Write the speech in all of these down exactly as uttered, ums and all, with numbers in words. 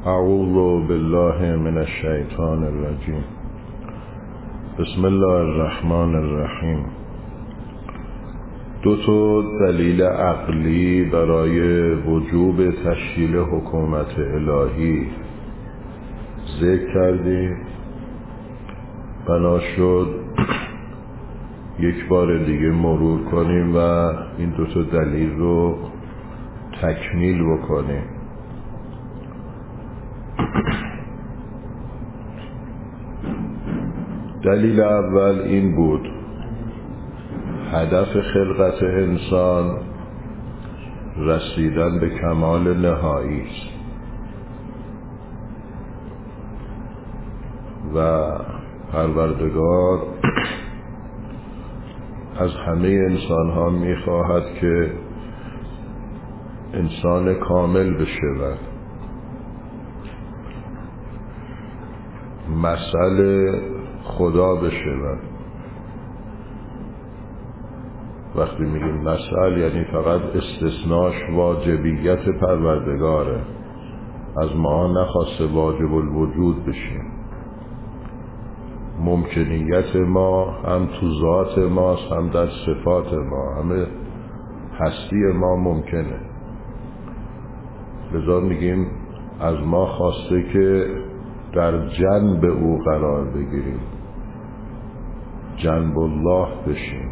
اعوذ بالله من الشیطان الرجیم. بسم الله الرحمن الرحیم. دو تا دلیل عقلی برای وجوب تشکیل حکومت الهی ذکر کردیم. بنا شد یک بار دیگه مرور کنیم و این دو تا دلیل رو تکمیل بکنیم. دلیل اول این بود: هدف خلقت انسان رسیدن به کمال نهایی است و پروردگار از همه انسان ها می خواهد که انسان کامل بشود. مسئله خدا بشود. وقتی میگیم مسئله یعنی فقط استثناش واجبیت پروردگاره، از ما نخواسته واجب الوجود بشیم. ممکنیت ما هم تو ذات ماست، هم در صفات ما، همه هستی ما ممکنه. لذا میگیم از ما خواسته که در جنب او قرار بگیریم، جنب الله بشیم.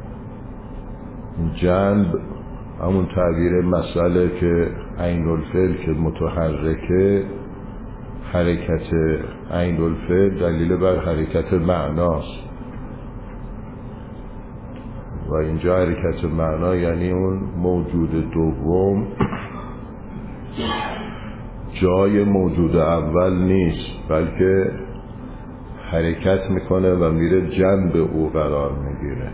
جنب همون تعبیر مسئله که عین الفعل که متحرکه، حرکت عین الفعل دلیل بر حرکت معناست و اینجا حرکت معنا یعنی اون موجود دوم جای موجود اول نیست، بلکه حرکت میکنه و میره جنب او قرار میگیره.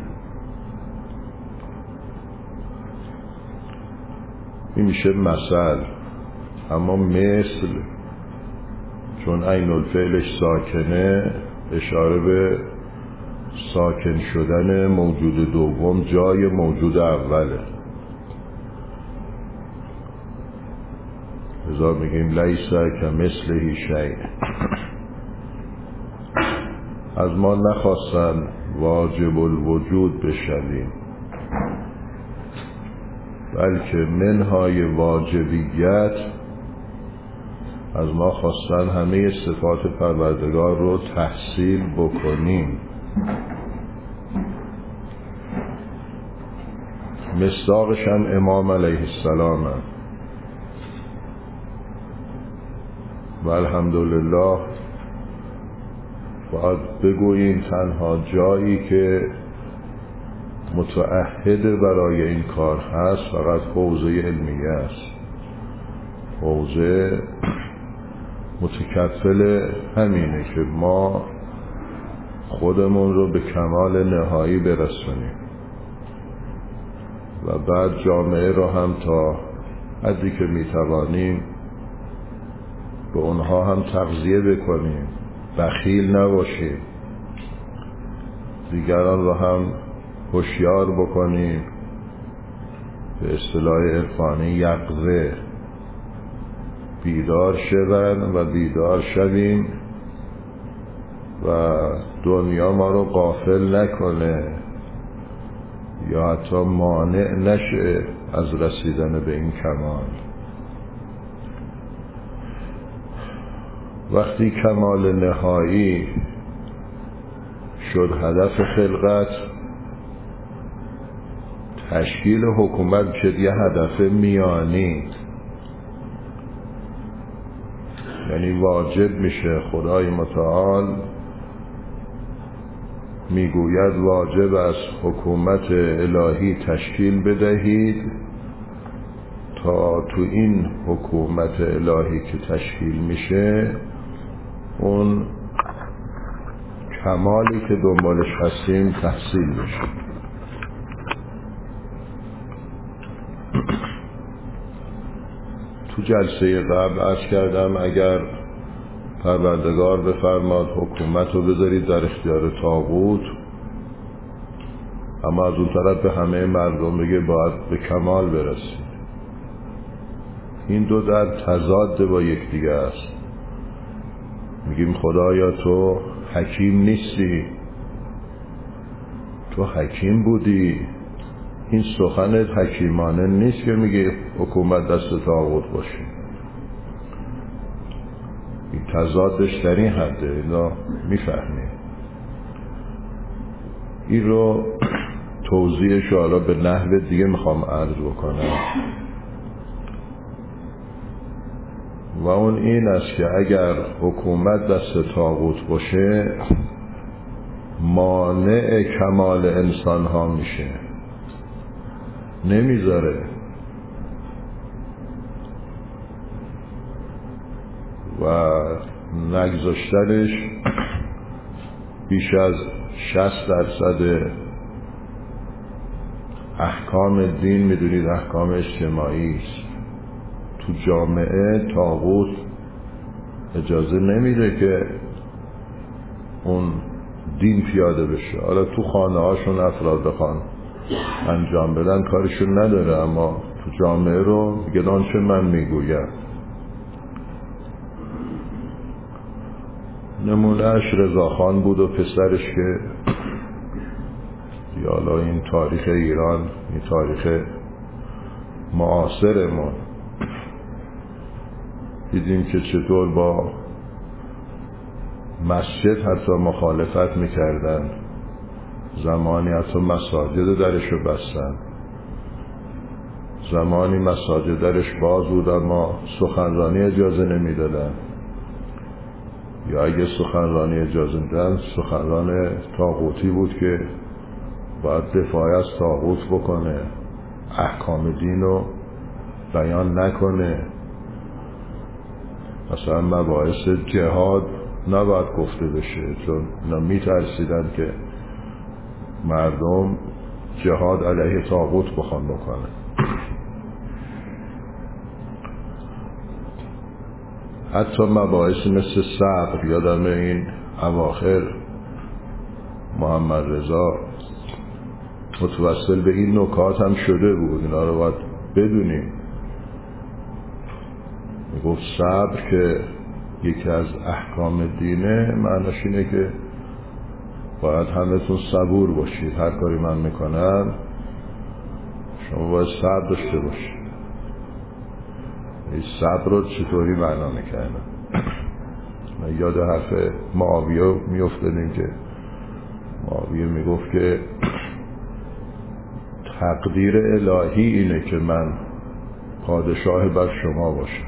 این میشه مثل. اما مثل چون عین الفعلش ساکنه، اشاره به ساکن شدن موجود دوم جای موجود اوله. لذا میگیم لیس کمثله شیء. از ما نخواستن واجب الوجود بشویم، بلکه منهای واجبیت از ما خواستن همه صفات پروردگار رو تحصیل بکنیم. مصداقش هم امام علیه السلام هم. و الحمدلله باید بگوییم تنها جایی که متعهد برای این کار هست فقط حوزه علمیه است. حوزه متکفل همینه که ما خودمون رو به کمال نهایی برسونیم و بعد جامعه رو هم تا حدی که میتوانیم به اونها هم تغذیه بکنیم، بخیل نباشیم، دیگران رو هم هوشیار بکنیم، به اصطلاح عرفانی یقظه، بیدار شوند و بیدار شویم و دنیا ما رو غافل نکنه یا حتی مانع نشه از رسیدن به این کمال. وقتی کمال نهایی شد هدف خلقت، تشکیل حکومت شد یه هدف میانی، یعنی واجب میشه. خدای متعال میگوید واجب است حکومت الهی تشکیل بدهید تا تو این حکومت الهی که تشکیل میشه اون کمالی که دنبالش هستیم تحصیل بشه. تو جلسه قبل عرض کردم اگر پروردگار بفرماد حکومت رو بذارید در اختیار طاغوت، اما از اون طرف به همه مردم بگه باید به کمال برسید، این دو در تضاد با یکدیگر است. میگیم خدایا تو حکیم نیستی، تو حکیم بودی. این سخن حکیمانه نیست که میگه حکومت دست طاغوت باشه. این تضادش در این حده. اینا میفهمیم. این رو توضیحش حالا به نحو دیگه میخوام عرض بکنم و اون این است که اگر حکومت دست طاغوت باشه مانع کمال انسان ها میشه، نمیذاره. و نگذاشتنش بیش از شصت درصد احکام دین میدونید احکام اجتماعی است. تو جامعه طاغوت اجازه نمیده که اون دین پیاده بشه. حالا تو خانه هاشون افراد بخوان انجام بدن کارشون نداره، اما تو جامعه رو میگن آنچه من میگویم. نمونهش رضاخان بود و پسرش که حالا این تاریخ ایران، این تاریخ معاصرمون، دیدیم که چطور با مسجد حتی مخالفت میکردن. زمانی حتی مساجد درش رو بستن، زمانی مساجد درش باز بود اما سخنرانی اجازه نمیدادن، یا اگه سخنرانی اجازه میدادن سخنران طاغوتی بود که باید دفاع از طاغوت بکنه، احکام دین رو بیان نکنه. مثلا مباحث جهاد نباید گفته بشه، چون اینا میترسیدن که مردم جهاد علیه طاغوت بخوان بکنه. حتی مباحث مثل صبر، یادم این اواخر محمد رضا متوسل به این نکات هم شده بود، اینا رو باید بدونیم. میگفت صبر که یکی از احکام دینه معناش اینه که باید همتون صبور باشید، هر کاری من میکنم شما باید صبر داشته باشید. این صبر رو چطوری معنا میکنم؟ من یاد حرف معاویه میافتادیم که معاویه میگفت که تقدیر الهی اینه که من پادشاه بر شما باشم،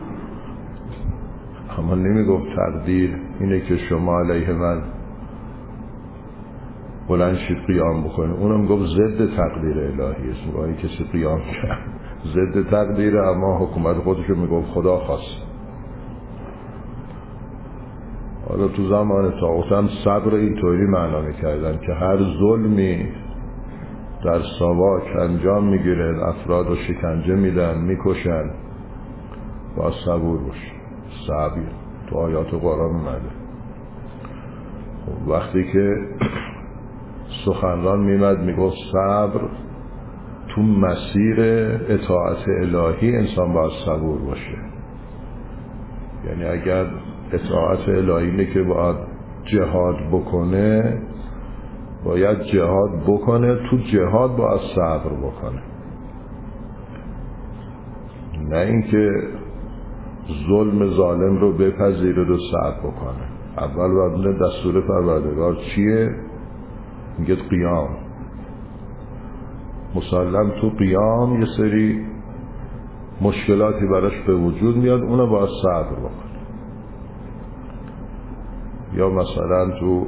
اما نمیگفت تقدیر اینه که شما علیه من بلند شید قیام بکنید. اونم گفت ضد تقدیر الهی است. میگه کسی قیام کرد ضد تقدیره، اما حکومت خودشو میگفت خدا خواست. حالا تو زمان طاغوت هم صبر اینطوری معنا میکردن که هر ظلمی در ساواک انجام میگیره، افراد رو شکنجه میدن، میکشن، باید صبور باشه. صبر تو آیات قرآن اومده. وقتی که سخنران میمد میگفت صبر تو مسیر اطاعت الهی انسان باید صبور باشه. یعنی اگر اطاعت الهی اینه که باید جهاد بکنه، باید جهاد بکنه، تو جهاد باید صبر بکنه، نه اینکه ظلم ظالم رو بپذیرد و صبر بکنه. اول باید دستور پروردگار چیه؟ میگه قیام. مسلم تو قیام یه سری مشکلاتی براش به وجود میاد، اونو باید صبر بکنه. یا مثلا تو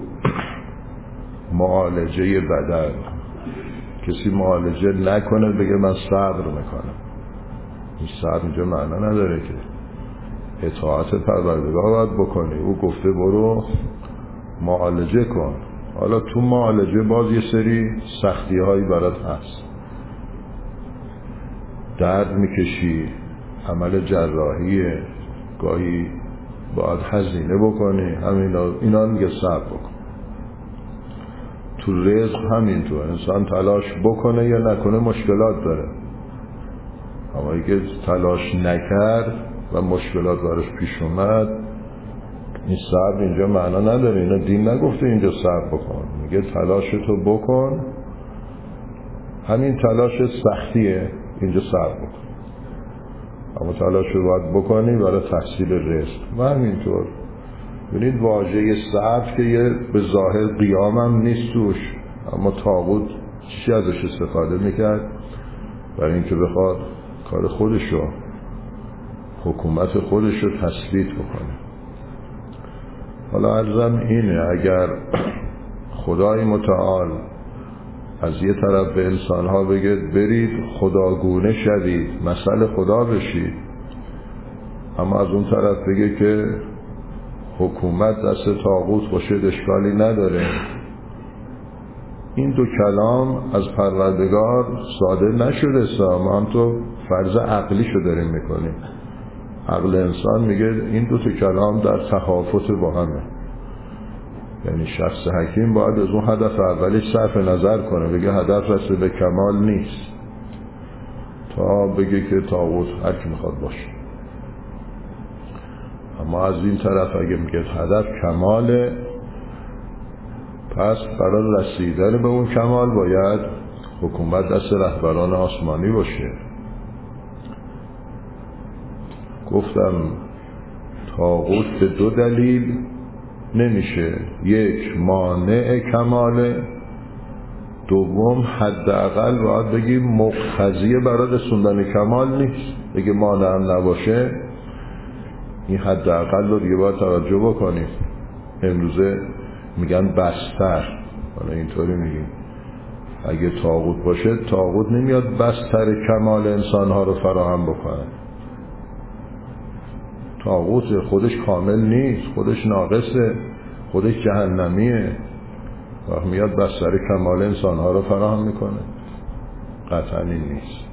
معالجه بدن کسی معالجه نکنه بگه من صبر میکنم، این صبر اینجا معنا نداره که اطاعت پروردگار باید بکنی. او گفته برو معالجه کن. حالا تو معالجه باز یه سری سختی هایی برات هست، درد میکشی، عمل جراحیه، گاهی باید هزینه بکنی، همینا اینا میگه صبر بکن. تو رزق همینطور، انسان تلاش بکنه یا نکنه مشکلات داره، اما اگه تلاش نکرد و مشکلات براش پیش اومد، این صبر اینجا معنا نداره. اینا دین نگفته اینجا صبر بکن، میگه تلاشتو بکن، همین تلاش سختیه اینجا صبر بکن، اما تلاش رو باید بکنی برای تحصیل رزق. و همینطور ببینید واژه صبر که یه به ظاهر قیام هم نیست توش، اما طاغوت چی ازش استفاده میکرد؟ برای اینکه بخواد کار خودشو، حکومت خودشو تثبیت بکنه. حالا عرضم اینه، اگر خدای متعال از یه طرف به انسانها بگه برید خداگونه شوید، مثل خدا بشید، اما از اون طرف بگه که حکومت دست طاغوت باشه اشکالی نداره، این دو کلام از پروردگار صادر نشده. ما هم تو فرض عقلی شو داریم میکنیم. عقل انسان میگه این دو تا کلام در تخافت با همه، یعنی شخص حکیم باید از اون هدف اولیش صرف نظر کنه، بگه هدف رسول به کمال نیست، تا بگه که طاغوت هر کی میخواد باشه. اما از این طرف اگه میگه هدف کماله، پس برای رسیدن به اون کمال باید حکومت دست رهبران آسمانی باشه. گفتم طاغوت به دو دلیل نمیشه، یک مانع کماله، دوم حداقل باید بگیم مقتضیه برای رسوندن کمال نیست. بگه مانع هم نباشه، این حداقل رو دیگه باید توجه بکنیم. امروزه میگن بستر، حالا اینطوری میگیم اگه طاغوت باشه، طاغوت نمیاد بستر کمال انسانها رو فراهم بکنه. طاغوت خودش کامل نیست، خودش ناقصه، خودش جهنمیه، وقت میاد بستر کمال انسانها رو فراهم میکنه؟ قطعا نیست.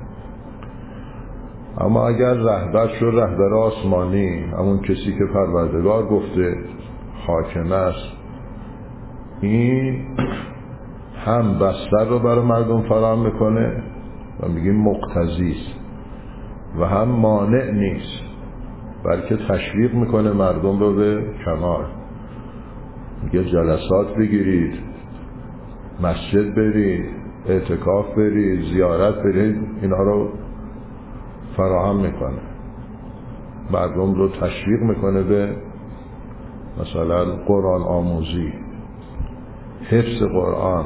اما اگر رهبر شد رهبر آسمانی، همون کسی که پروردگار گفته حاکم است، این هم بستر رو برای مردم فراهم میکنه و میگیم مقتضی است، و هم مانع نیست، بلکه تشویق میکنه مردم رو به کمال. میگه جلسات بگیرید، مسجد برید، اعتکاف برید، زیارت برید، اینا رو فراهم میکنه، مردم رو تشویق میکنه به مثلا قرآن آموزی، حفظ قرآن.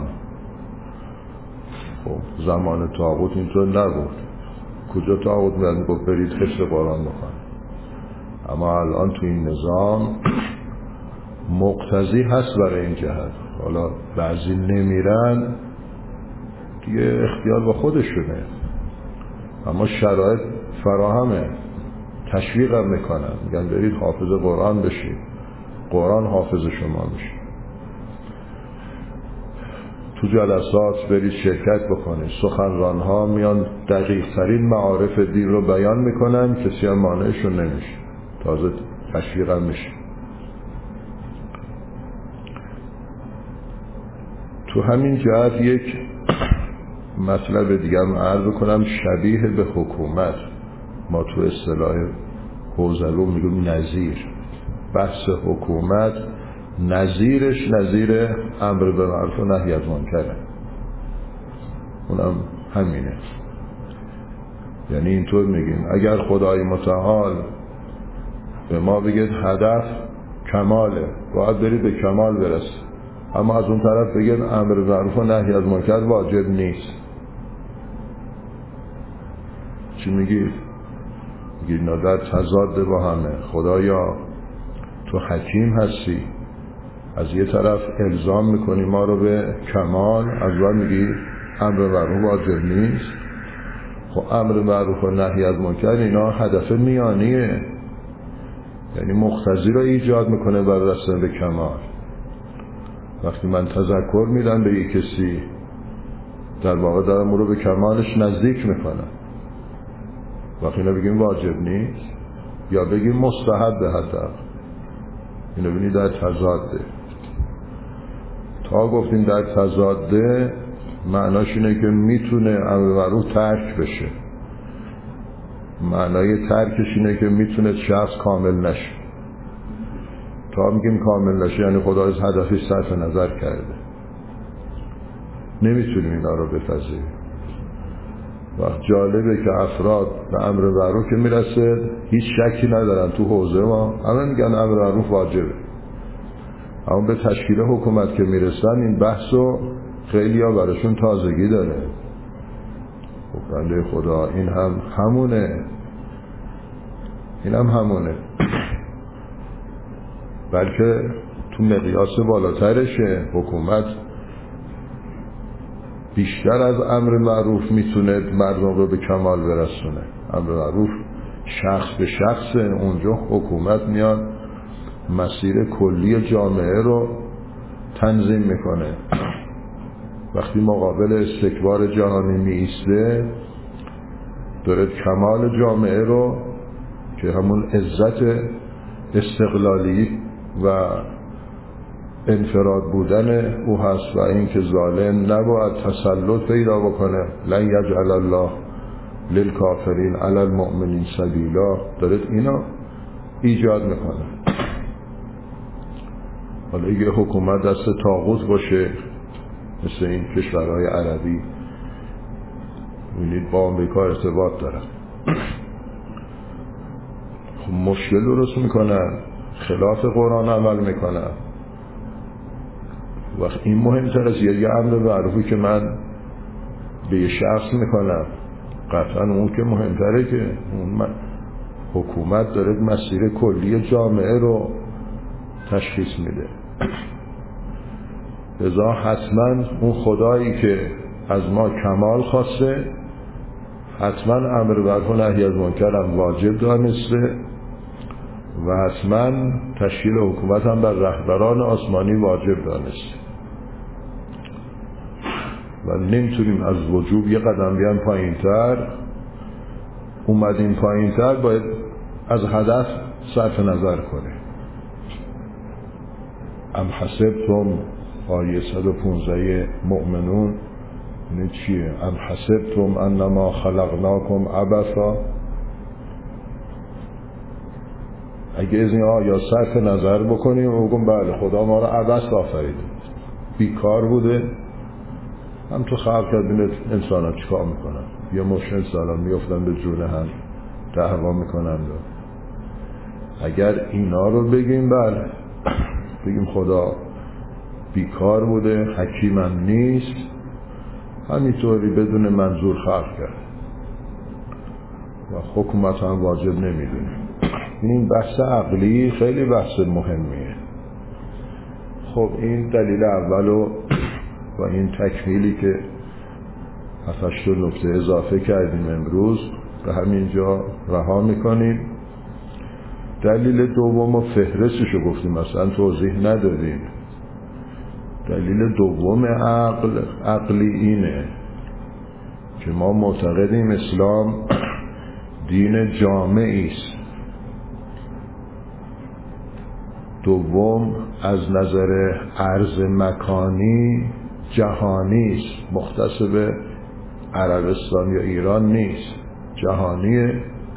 خب زمان طاغوت اینطور نبود، کجا طاغوت میاد گفت برید حفظ قرآن بکن؟ اما الان تو این نظام مقتضی هست برای این جهت. حالا بعضی نمیرن دیگه، اختیار با خودشونه، اما شرایط فراهمه، تشویق هم میکنن، میگن برید حافظ قرآن بشید، قرآن حافظ شما میشه، تو جلسات برید شرکت بکنید، سخنران ها میان دقیق ترین معارف دین رو بیان میکنن، کسی هم مانعشون نمیشه، تازه تشویق هم میشه. تو همین جهت یک مطلب دیگه هم عرض کنم شبیه به حکومت، ما تو اصطلاح حوزه رو میگیم نظیر. بحث حکومت نظیرش نظیر امر به معروف و نهی از منکره، اونم همینه. یعنی اینطور میگیم اگر خدای متعال به ما بگید هدف کماله، باید برید به کمال برسید، اما از اون طرف بگید امر به معروف و نهی از منکر واجب نیست، چی میگید؟ میگید اینا در تضاد با همه. خدایا تو حکیم هستی، از یه طرف الزام میکنی ما رو به کمال، از اون میگی امر به معروف واجب نیست. خب امر به معروف و نهی از منکر اینا هدف میانیه، یعنی مقتضی رو ایجاد میکنه برای رسیدن به کمال. وقتی من تذکر میدم به یک کسی، در واقع دارم او رو به کمالش نزدیک میکنم. وقتی اینا بگیم واجب نیست یا بگیم مستحب، حتی اینو بینی در تضاده. تا گفتیم در تضاده معناش اینه که میتونه امر معروف ترک بشه، معنای ترکش اینه که میتونه شخص کامل نشه. تا میگیم کامل نشه یعنی خدا از هدفش صرف نظر کرده. نمیتونیم اینا رو بپذیریم. وقت جالبه که افراد به امر معروف که میرسه هیچ شکی ندارن تو حوزه ما همه میگن امر معروف واجبه، اما به تشکیل حکومت که میرسن این بحثو خیلی ها براشون تازگی داره. خب بنده خدا این هم همونه، این هم همونه بلکه تو مقیاس بالاترشه. حکومت بیشتر از امر معروف میتونه مردم رو به کمال برسونه. امر معروف شخص به شخص، اونجا حکومت میاد مسیر کلی جامعه رو تنظیم میکنه. وقتی مقابل استکبار جهانی میایسته داره کمال جامعه رو که همون عزت استقلالی و انفراد بودن او هست و این که ظالم نباید تسلط پیدا بکنه، لن یجعل الله للکافرین علی المؤمنین سبیلا، داره اینا ایجاد میکنه. حالا اگه حکومت دست طاغوت باشه مثل این کشورهای عربی می‌بینید با آمریکا ارتباط دارن، خب مشکل درست میکنن، خلاف قرآن عمل میکنن. وقت این مهمتر از یه امر معروفی که من به یه شخص میکنم، قطعا اون که مهمتره که اون حکومت داره مسیر کلی جامعه رو تشخیص میده. لذا حتما اون خدایی که از ما کمال خواسته حتما امر معروف و نهی از منکر هم واجب دانسته و حتما تشکیل حکومت هم بر رهبران آسمانی واجب دانسته و نمیتونیم از وجوب یه قدم بیان پایین تر. اومدیم پایین تر باید از هدف صرف نظر کنیم. ام حسبتم آیه صد و پانزده مؤمنون اینه چیه؟ ام حسبتم انما خلقناکم عبثا، اگه از این آیه صرف نظر بکنیم و بگم بله خدا ما رو عبث آفریده، بیکار بوده، هم تو خلق کردین انسان ها چیکار میکنن؟ یه مش انسان ها میافتن به جون هم دعوا میکنن. اگر اینا رو بگیم بله بگیم خدا بیکار بوده، حکیمم نیست، همینطوری بدون منظور خلق کرد و حکومت هم واجب نمیدونه. این بحث عقلی خیلی بحث مهمیه. خب این دلیل اولو و این تکمیلی که هفتش نکته اضافه کردیم امروز به همینجا رها میکنیم. دلیل دوم و فهرستشو گفتیم، مثلا توضیح ندادیم. دلیل دوم عقل عقلی اینه که ما معتقدیم اسلام دین جامعی است. دوم از نظر عرض مکانی جهانی است، مختص به عربستان یا ایران نیست، جهانیه.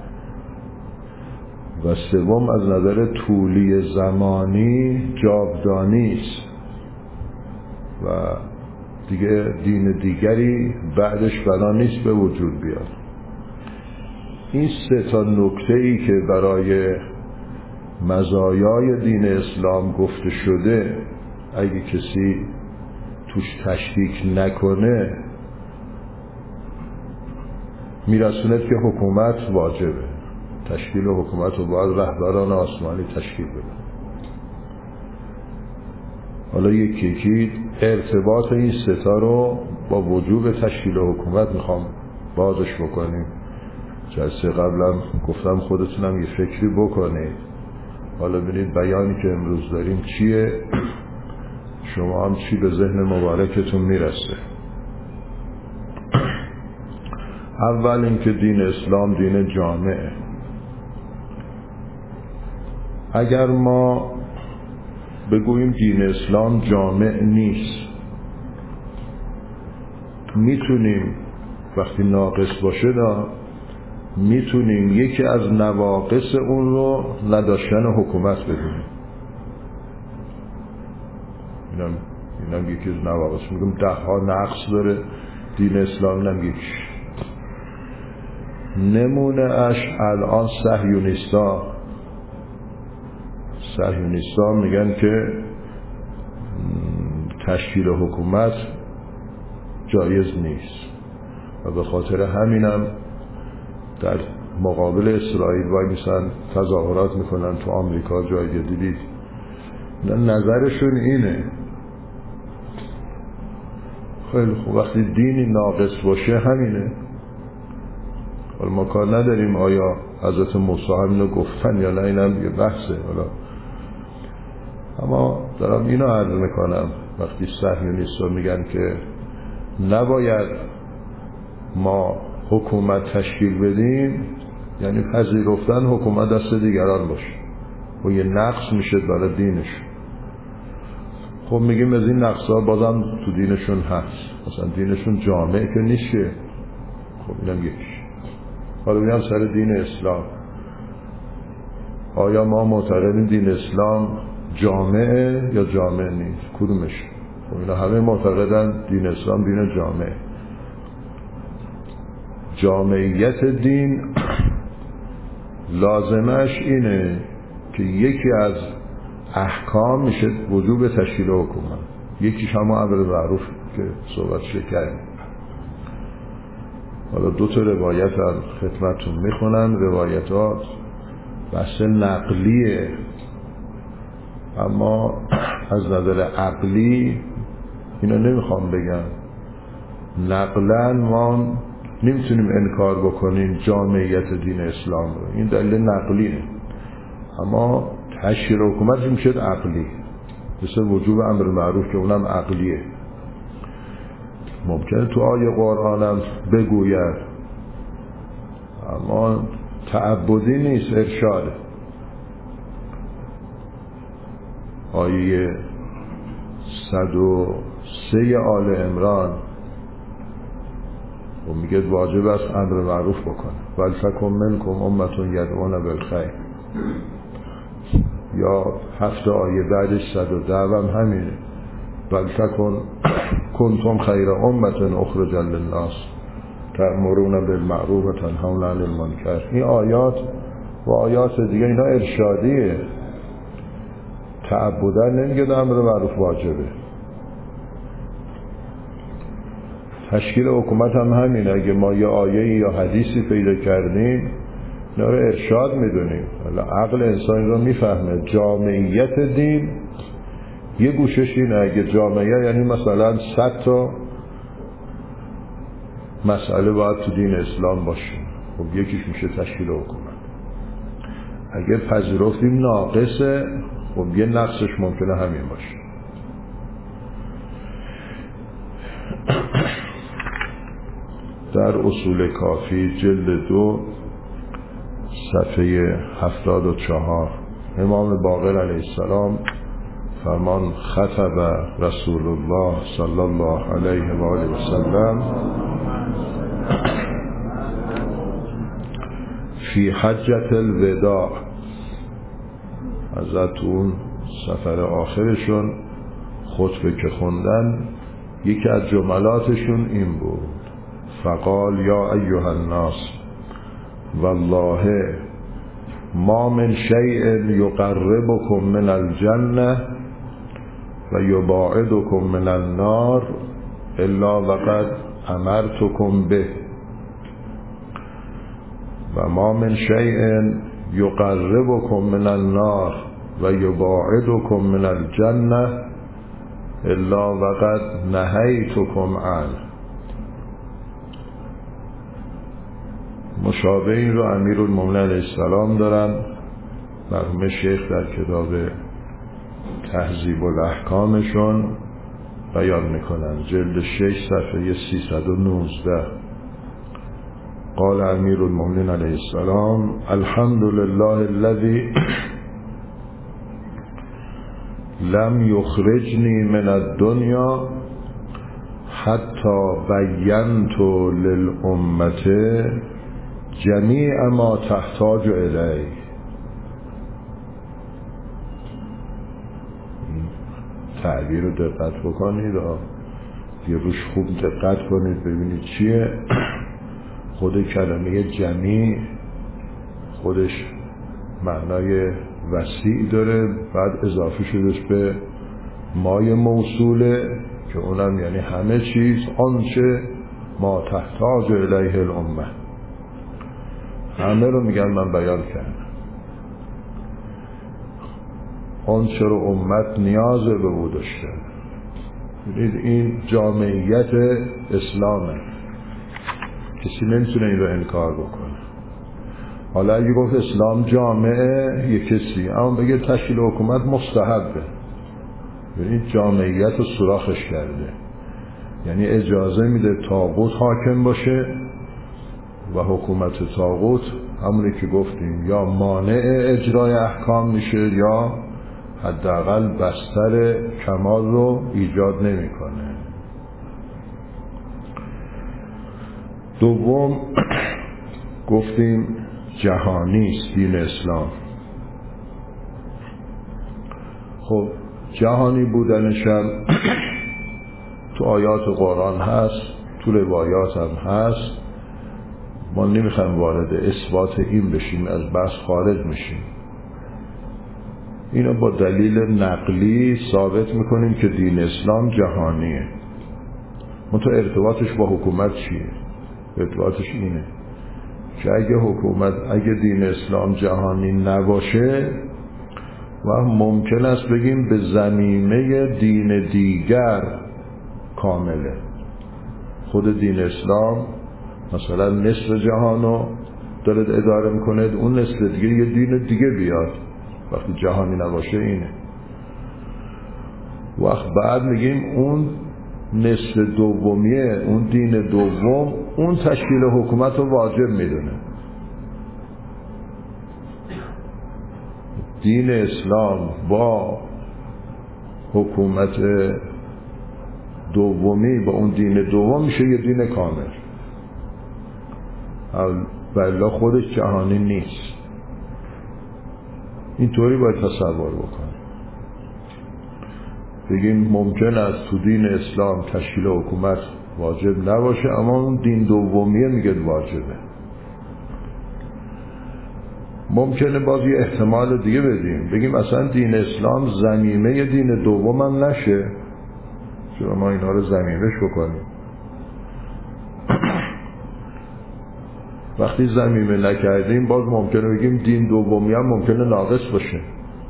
و سوم از نظر طولی زمانی جاودانی است و دیگه دین دیگری بعدش بنا نیست به وجود بیاد. این سه تا نکته ای که برای مزایای دین اسلام گفته شده اگه کسی توش تشکیک نکنه میرسوند که حکومت واجبه. تشکیل حکومت رو باید رهبران آسمانی تشکیل بده. حالا یکی یکی ارتباط این ستا رو با وجوب تشکیل حکومت میخوام بازش بکنیم. جلسه قبلا گفتم خودتونم یه فکری بکنید. حالا ببینید بیانی که امروز داریم چیه، شما هم چی به ذهن مبارکتون میرسه. اول اینکه دین اسلام دین جامعه. اگر ما بگوییم دین اسلام جامع نیست، میتونیم وقتی ناقص باشه دا میتونیم یکی از نواقص اون رو نداشتن حکومت بدونیم. اینم اینم یکی از نواقص. میگم ده ها نقص داره دین اسلام، اینم یکیش. نمونه اش الان صهیونیستا صهیونیستا میگن که تشکیل حکومت جایز نیست و به خاطر همینم در مقابل اسرائیل وای میسن تظاهرات میکنن. تو آمریکا جای دیدید نظرشون اینه. خیلی خوب، وقتی دینی ناقص باشه همینه. حالا ما کار نداریم آیا حضرت موسی همینو گفتن یا نه، اینم یه بحثه. حالا اما دارم اینو عرض میکنم، وقتی صهیونیست‌ها میگن که نباید ما حکومت تشکیل بدیم، یعنی پذیرفتن حکومت دست دیگران باشه و یه نقص میشه برای دینش. خب میگیم از این نقص‌ها بازم تو دینشون هست، مثلا دینشون جامع که نیست. خب اینم یکیش. حالا بیام سر دین اسلام. آیا ما معتقدیم دین اسلام جامعه یا جامع نیست؟ کدومش؟ خب اینا همه معتقدن دین اسلام دین جامعه. جامعیت دین لازمش اینه که یکی از احکام میشه وجوب تشکیل حکومت، یکیش هم امر معروف که صحبت کردیم. حالا دو تا روایت هم خدمتتون میخونم. روایتات بحث نقلیه، اما از نظر عقلی اینا نمیخوام بگم. نقلا ما نمیتونیم انکار بکنیم جامعیت دین اسلام رو، این دلیل نقلیه. اما تشکیل حکومت میشه عقلی، مثل وجوب امر معروف که اونم عقلیه. ممکنه تو آیه قرآنم بگوید، اما تعبدی نیست، ارشاده. آیه صد و سه آل عمران و میگه واجب است امر معروف بکنه، ولتکن منکم امة یدعون بالخیر. یا هفت آیه بعدش صد و ده هم همینه، ولتکن کنتم خیر امة اخرجت للناس تأمرون بالمعروف و تنهون عن المنکر. این آیات و آیات دیگه اینا ارشادیه، تعبدن نمیگه امر معروف واجبه. تشکیل حکومت هم همینه. اگه ما یه آیه یا حدیثی پیدا کردیم اینا رو ارشاد میدونیم. عقل انسانی رو میفهمه. جامعیت دین یه گوشش اینه، اگه جامعه یعنی مثلا صد تا مسئله باید تو دین اسلام باشه، خب یکیش میشه تشکیل حکومت. اگه پذیرفتیم ناقصه، خب یه نقصش ممکنه همین باشه. در اصول کافی جلد دو صفحه هفتاد و چهار امام باقر علیه السلام فرمان خطب رسول الله صلی الله علیه و آله و سلم فی حجت الوداع. حضرت اون سفر آخرشون خطبه که خوندن یکی از جملاتشون این بود: فقال یا ایها الناس والله ما من شیء یقربکم من الجنه و یباعدکم من النار الا وقد امرتکم به و ما من شیء یقربکم من النار و یباعدکم من الجنه الا وقد نهیتکم عنه. مشابه این رو امیرالمومنین علیه السلام دارن، مرحوم شیخ در کتاب تهذیب الاحکامشون بیان میکنن، جلد شش صفحه سیصد و نوزده. قال امیرالمومنین علیه السلام الحمد لله الذی لم یخرجنی من الدنیا حتی بینت للامه جمیع ما تحتاج الیه. تعبیر رو دقت بکنید، یه روش خوب دقت کنید ببینید چیه. خود کلمه جمیع خودش معنای وسیع داره، بعد اضافه شدش به مای موصوله که اونم یعنی همه چیز، آنچه ما تحتاج الیه الامه، همه رو میگن من بیان کردم، آنچه رو امت نیاز به او داشته. این جامعیت اسلامه، کسی نمیتونه این رو انکار بکنه. حالا اگه گفت اسلام جامعه یه کسی، اما بگه تشکیل حکومت مستحبه، این جامعیت رو سوراخش کرده، یعنی اجازه میده طاغوت حاکم باشه و حکومت طاغوت همونی که گفتیم یا مانع اجرای احکام میشه یا حداقل بستر کمال رو ایجاد نمیکنه. دوم گفتیم جهانی است دین اسلام. خب جهانی بودنش هم تو آیات قرآن هست، تو روایات هم هست. ما نمیخوایم وارد اثبات این بشیم، از بحث خارج میشیم. اینو با دلیل نقلی ثابت میکنیم که دین اسلام جهانیه. منتها ارتباطش با حکومت چیه؟ ارتباطش اینه که اگه حکومت، اگه دین اسلام جهانی نباشه و ممکن است بگیم به ضمیمه دین دیگر کامله. خود دین اسلام مثلا نصف جهانو داره اداره میکنه، اون نصف دیگه یه دین دیگه بیاد، وقتی جهانی نباشه اینه. وقت بعد میگیم اون نصف دومیه، اون دین دوم، اون تشکیل حکومت رو واجب میدونه. دین اسلام با حکومت دومی با اون دین دوم میشه یه دین کامل، ولی خودش جهانی نیست. اینطوری باید تصور بکنیم. بگیم ممکن است تو دین اسلام تشکیل حکومت واجب نباشه، اما اون دین دومیه میگه واجبه. ممکنه باز یه احتمال دیگه بدیم، بگیم اصلا دین اسلام ضمیمه دین دوم هم نشه، چرا ما اینا رو ضمیمه‌اش بکنیم؟ وقتی ضمیمه نکردیم باز ممکنه بگیم دین دومی هم ممکنه ناقص باشه.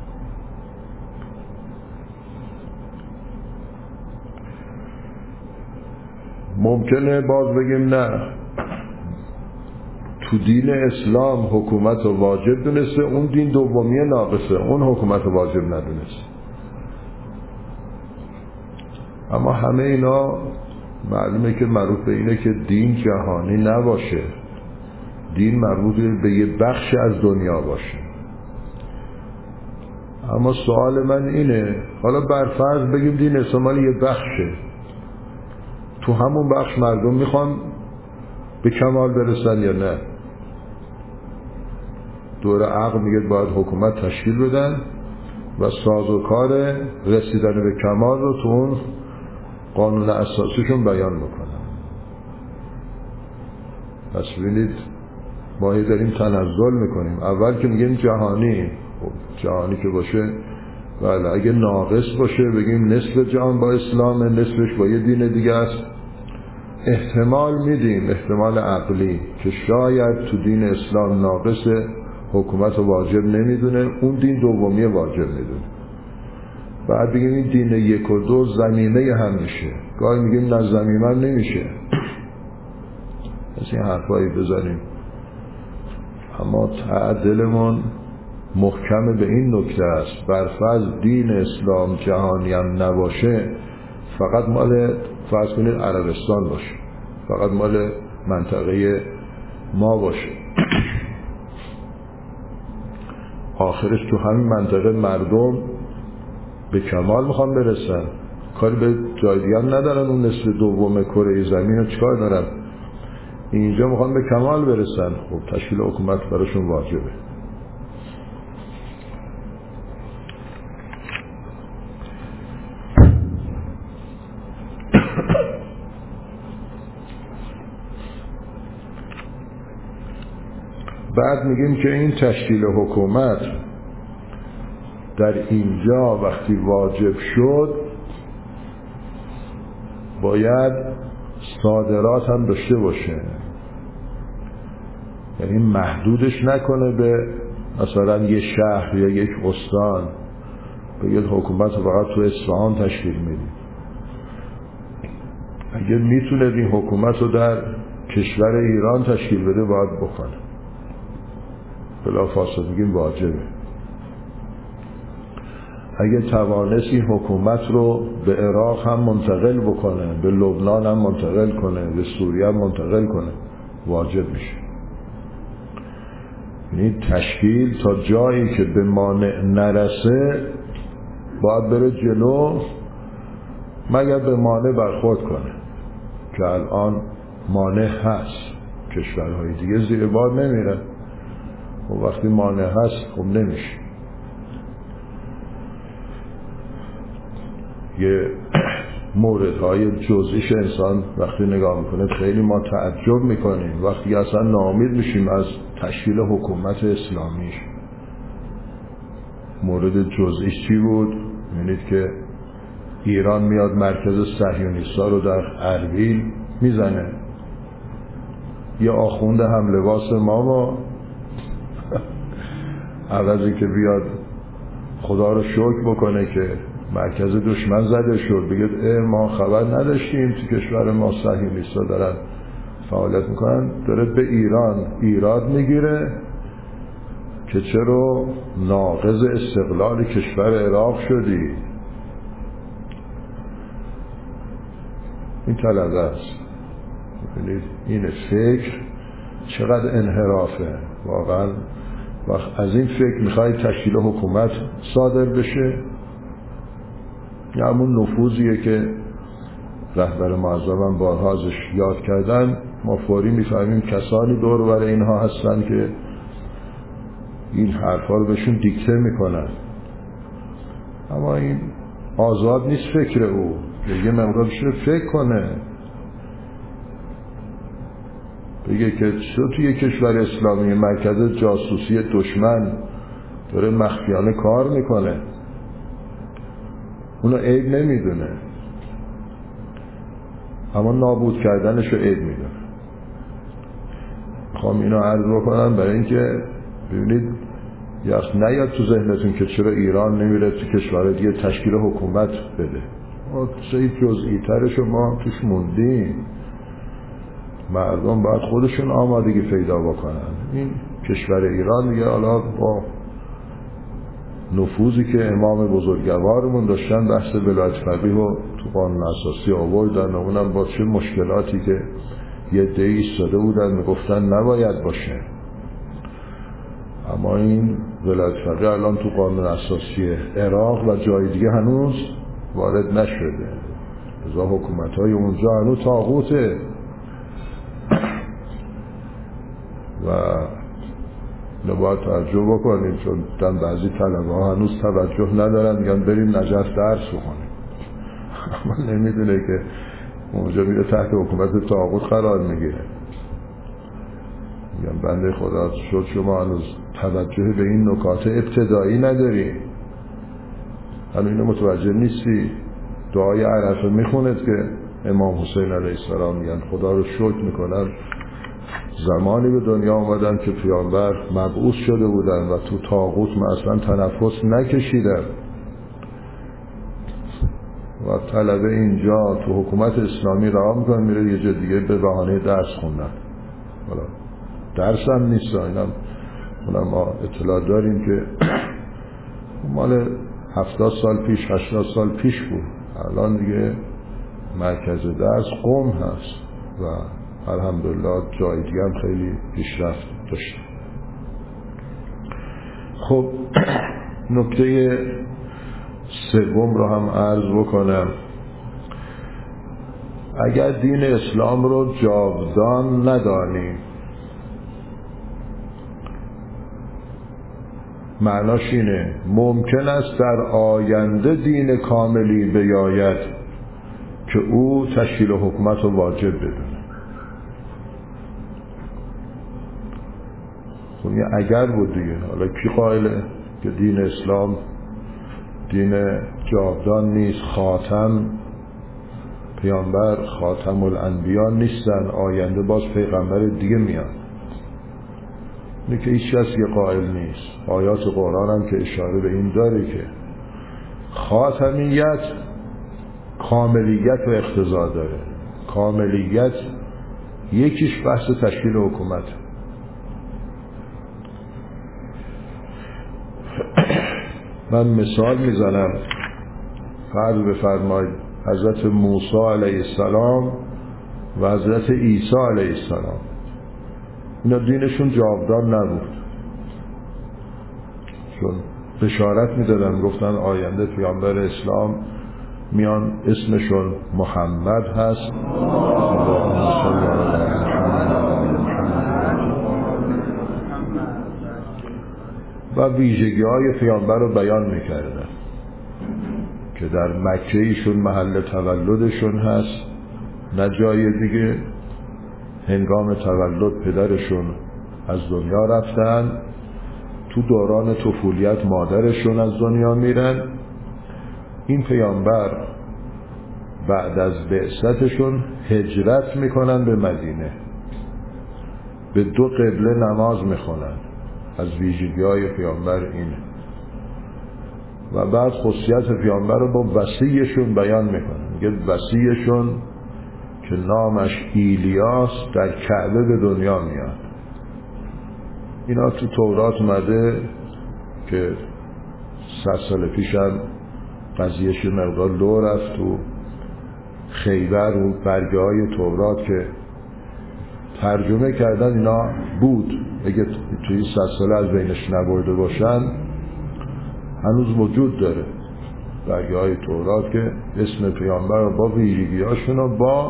ممکنه باز بگیم نه، تو دین اسلام حکومت رو واجب دونسته، اون دین دومی ناقصه، اون حکومت رو واجب ندونسته. اما همه اینا معلومه که مربوط به اینه که دین جهانی نباشه، دین مربوط به یه بخش از دنیا باشه. اما سوال من اینه، حالا برفرض بگیم دین اسلام یه بخشه، تو همون بخش مردم میخوان به کمال برسن یا نه؟ دور عقل میگه باید حکومت تشکیل بدن و سازوکار رسیدن به کمال رو تو اون قانون اساسیشون بیان بکنن. پس ببینید ما هی داریم تنزل میکنیم. اول که میگیم جهانی، خب جهانی که باشه بله، اگه ناقص باشه بگیم نصف جهان با اسلام، نصفش با یه دین دیگه است. احتمال میدیم، احتمال عقلی، که شاید تو دین اسلام ناقصه، حکومت واجب نمیدونه، اون دین دومی واجب میدونه. بعد بگیم این دین یک و دو ضمیمه هم میشه، گاهی میگیم نه ضمیمه نمیشه. پس این حرفایی بزنیم. اما تعدلمون محکم به این نکته است، برفرض دین اسلام جهانی هم نباشه، فقط مال فرض کنید عربستان باشه، فقط مال منطقه ما باشه، آخرش تو همین منطقه مردم به کمال میخوان برسن، کاری به جای دیگه ندارن، اون نصف دوم کره زمین رو چیکار دارن؟ اینجا میخوان به کمال برسن، خب تشکیل حکومت براشون واجبه. بعد میگیم که این تشکیل حکومت در اینجا وقتی واجب شد باید صادرات هم داشته باشه، یعنی محدودش نکنه به مثلا یه شهر یا یک استان، بگید حکومت رو فقط تو اصفهان تشکیل میدیم. اگه میتونه این حکومت رو در کشور ایران تشکیل بده باید بکنه، بلا فاصله میگیم واجبه. اگه توانست این حکومت رو به عراق هم منتقل بکنه، به لبنان هم منتقل کنه، به سوریه هم منتقل کنه، واجب میشه. یعنی تشکیل تا جایی که به مانع نرسه باید بره جلو، مگر به مانع برخورد کنه که الان مانع هست، کشورهای دیگه زیر بار نمیره و وقتی مانع هست خب نمیشه. یه موردهای جزئیش انسان وقتی نگاه میکنه خیلی ما تعجب میکنیم، وقتی اصلا ناامید میشیم از تشکیل حکومت اسلامیش. مورد جزئیش چی بود؟ می‌بینید که ایران میاد مرکز صهیونیست‌ها رو در اربیل میزنه، یه آخوند هم لباس ما ما عوضی که بیاد خدا رو شکر بکنه که مرکز دشمن زده شد، بگید اه ما خبر نداشتیم تو کشور ما صهیونیست‌ها دارن فعالیت میکنن، داره به ایران ایراد میگیره که چرا ناقض استقلال کشور عراق شدی. این طلبه است. ببینید این فکر چقدر انحرافه واقعا. وقت از این فکر میخوای تشکیل حکومت صادر بشه، یا همون نفوذیه که رهبر معظم بارها ازش یاد کردن، ما فوری میفهمیم کسانی دور بر اینها هستن که این حرفا رو بهشون دیکته میکنن. اما این آزاد نیست فکر او، یه مقدار بشه فکر کنه، بگه که چطور توی کشور اسلامی مرکز جاسوسی دشمن داره مخفیانه کار میکنه، اونو عیب نمیدونه اما نابود کردنش رو عیب میدونه. میخوام اینو عرض بکنم برای اینکه ببینید یا نیاد تو ذهنتون که چرا ایران نمیره تو کشور دیگه تشکیل حکومت بده. ما سه جزئی ترشو ما توش موندیم، مردم باید خودشون آمادگی پیدا بکنن. این کشور ایران دیگه حالا با نفوذی که امام بزرگوارمون داشتن بحث ولایت فقیه و تو قانون اساسی آوردن، و اونم با چه مشکلاتی که یه عده ایستاده بودن میگفتن نباید باشه. اما این ولایت فقیه الان تو قانون اساسی عراق و جای دیگه هنوز وارد نشده، لذا حکومت‌های اونجا هنوز طاغوته و نباید توجه بکنیم، چون دن بعضی طلبه ها هنوز توجه ندارن، میگن بریم نجف درس بخونیم اما نمیدونه که اونجا میره تحت حکومت طاغوت قرار میگیره. میگن بنده خدا شد شما هنوز توجه به این نکات ابتدایی نداری، هنوز اینو متوجه نیستی. دعای عرفه میخوند که امام حسین علیه السلام میگن خدا رو شکر میکنن زمانی به دنیا آمدن که پیامبر مبعوث شده بودن و تو طاغوت اصلا تنفس نکشیدن و طلبه اینجا تو حکومت اسلامی راه میکنن میره یه جا دیگه به بهانه درس خوندن. حالا درس هم نیست، اینم اونم ما اطلاع داریم که مال هفتاد سال پیش هشتاد سال پیش بود. الان دیگه مرکز درس قم هست و الحمدلله جای دیگه هم خیلی پیشرفت داشته. خب نکته سوم رو هم عرض بکنم. اگر دین اسلام رو جاودان ندانیم، معناش اینه ممکن است در آینده دین کاملی بیاید که او تشکیل حکومت رو واجب بدونه. خب این اگر بود دیگه. حالا کی قائله که دین اسلام دین جاودان نیست؟ خاتم پیامبر خاتم الانبیا نیستن، آینده باز پیغمبر دیگه میاد. اینه که هیچ کس یه قائل نیست. آیات قرآن هم که اشاره به این داره که خاتمیت کاملیت و اقتضا داره. کاملیت یکیش بحث تشکیل حکومت. من مثال میزنم، فرض بفرمایید حضرت موسی علیه السلام و حضرت عیسی علیه السلام، اینا دینشون جاودان نبود، چون بشارت میدادن گفتن آینده پیامبر اسلام میان اسمشون محمد هست و ویژگی های پیامبر رو بیان میکردن که در مکه ایشون محل تولدشون هست، نه جای دیگه. هنگام تولد پدرشون از دنیا رفتن، تو دوران طفولیت مادرشون از دنیا میرن. این پیامبر بعد از بعثتشون هجرت میکنن به مدینه، به دو قبله نماز میخونن. از ویژگی های پیامبر اینه. و بعد خصوصیت پیامبر رو با وصیشون بیان میکنن. میگه وصیشون که نامش ایلیاس در کعبه به دنیا میاد. اینا تو تورات اومده که صد سال پیش هم قضیهش مقدار لو رفت. تو خیبر و برگه های تورات که ترجمه کردن اینا بود. اگه توی صد ساله از بینش نبرده باشن هنوز وجود داره برگه های تورات که اسم پیامبر رو با ویژگی هاشون و با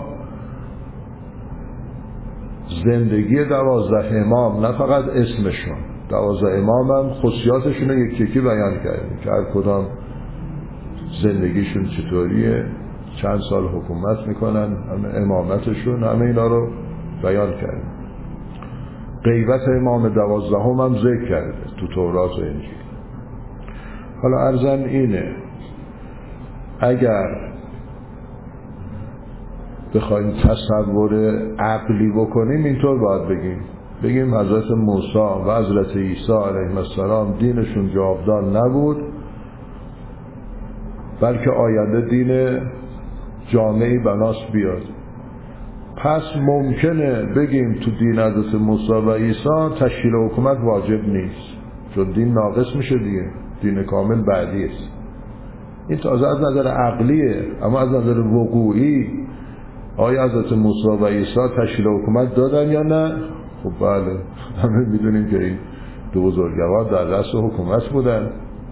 زندگی دوازده امام، نه فقط اسمشون، دوازده امام هم خصوصیاتشون رو یکی یکی بیان کردیم که هر کدام زندگیشون چطوریه، چند سال حکومت میکنن، همه امامتشون، همه اینا رو بیان کردیم. غیبت امام دوازدهم هم ذکر کرده تو تورات و انجیل. حالا عرضم اینه، اگر بخوایم تصور عقلی بکنیم اینطور باید بگیم بگیم حضرت موسی و حضرت عیسی علیه السلام دینشون جاودان نبود، بلکه آینده دین جامعی بناس بیاد. پس ممکنه بگیم تو دین حضرت موسی و عیسی تشکیل حکومت واجب نیست، چون دین ناقص میشه دیگه، دین کامل بعدی است. این تازه از نظر عقلیه، اما از نظر وقوعی آیا حضرت موسی و عیسی تشکیل حکومت دادن یا نه؟ خب بله، همه میدونیم که این دو بزرگوار در رأس حکومت بودن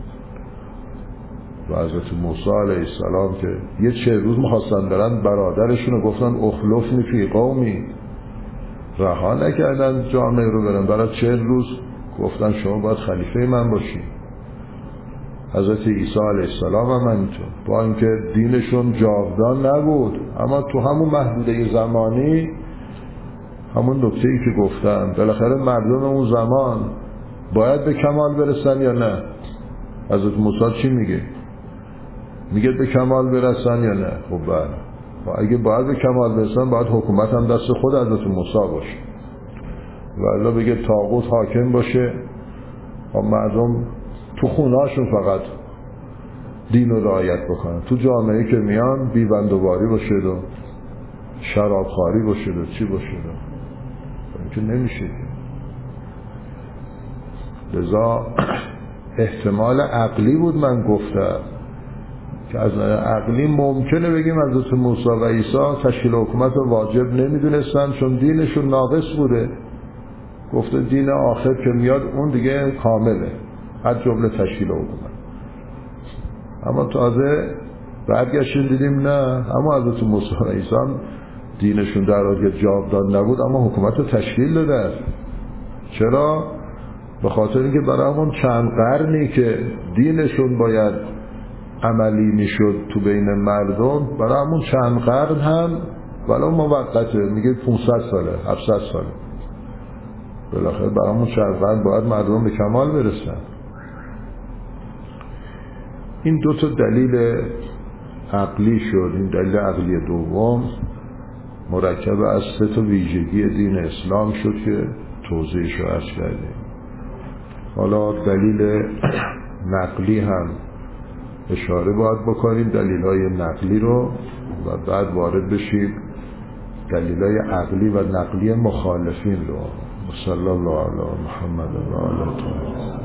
و حضرت موسی علیه السلام که یه چه روز می‌خواستن برن برادرشون رو گفتن اخلفنی فی قومی، رها نکردن جامعه رو برن، برای چه روز گفتن شما باید خلیفه من باشی. حضرت عیسی علیه السلام هم همینطور، با اینکه دینشون جاودان نبود، اما تو همون محدوده زمانی، همون نکته‌ای که گفتم، بالاخره مردم اون زمان باید به کمال برسن یا نه؟ حضرت موسی چی میگه؟ میگه به کمال برسن یا نه؟ خب بله، اگه باید به کمال برسن باید حکومت هم دست خود حضرت موسی باشه و الله بگه طاغوت حاکم باشه و مردم تو خونهاشون فقط دین رو رعایت بکنن، تو جامعه که میان بیبندوباری باشه و شرابخواری باشه و چی باشه، این که نمیشه. لذا احتمال عقلی بود من گفتم که از نظر عقلی ممکنه بگیم حضرت موسی و عیسی تشکیل حکومت رو واجب نمیدونستن چون دینشون ناقص بوده. گفته دین آخر که میاد اون دیگه کامله، از جمله تشکیل حکومت. اما تازه برگشتیم دیدیم نه، اما حضرت موسی و عیسی دینشون در حال جاودان نبود اما حکومت رو تشکیل دادن. چرا؟ به خاطر اینکه برای همون چند قرنی که دینشون باید عملی میشد تو بین مردم، برای همون چند قرن هم ولو موقته، میگه پانصد ساله هفتصد ساله، بالاخره برای همون چند قرن باید مردم به کمال برسن. این دو تا دلیل عقلی شد. این دلیل عقلی دوم مرکب از سه تا ویژگی دین اسلام شد که توضیحش رو عرض کردیم. حالا دلیل نقلی هم اشاره باید بکنیم، دلیل‌های نقلی رو، و بعد وارد بشیم دلیل‌های عقلی و نقلی مخالفین رو. صلی الله علی محمد و آله.